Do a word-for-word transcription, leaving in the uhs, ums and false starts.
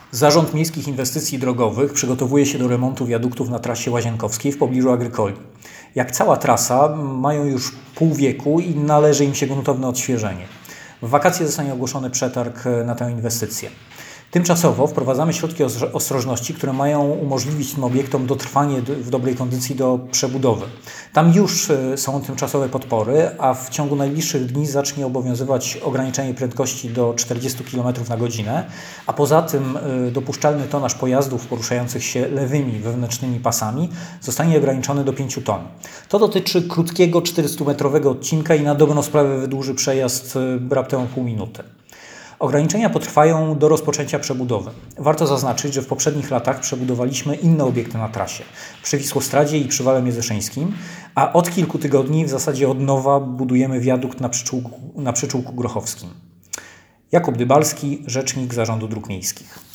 Zarząd Miejskich Inwestycji Drogowych przygotowuje się do remontu wiaduktów na trasie łazienkowskiej w pobliżu Agrykoli. Jak cała trasa, mają już pół wieku i należy im się gruntowne odświeżenie. W wakacje zostanie ogłoszony przetarg na tę inwestycję. Tymczasowo wprowadzamy środki ostrożności, które mają umożliwić tym obiektom dotrwanie w dobrej kondycji do przebudowy. Tam już są tymczasowe podpory, a w ciągu najbliższych dni zacznie obowiązywać ograniczenie prędkości do czterdziestu kilometrów na godzinę, a poza tym dopuszczalny tonaż pojazdów poruszających się lewymi wewnętrznymi pasami zostanie ograniczony do pięciu ton. To dotyczy krótkiego czterystumetrowego odcinka i na dobrą sprawę wydłuży przejazd raptem o pół minuty. Ograniczenia potrwają do rozpoczęcia przebudowy. Warto zaznaczyć, że w poprzednich latach przebudowaliśmy inne obiekty na trasie, przy Wisłostradzie i przy Wale Międzyszyńskim, a od kilku tygodni w zasadzie od nowa budujemy wiadukt na przyczółku, na przyczółku Grochowskim. Jakub Dybalski, rzecznik Zarządu Dróg Miejskich.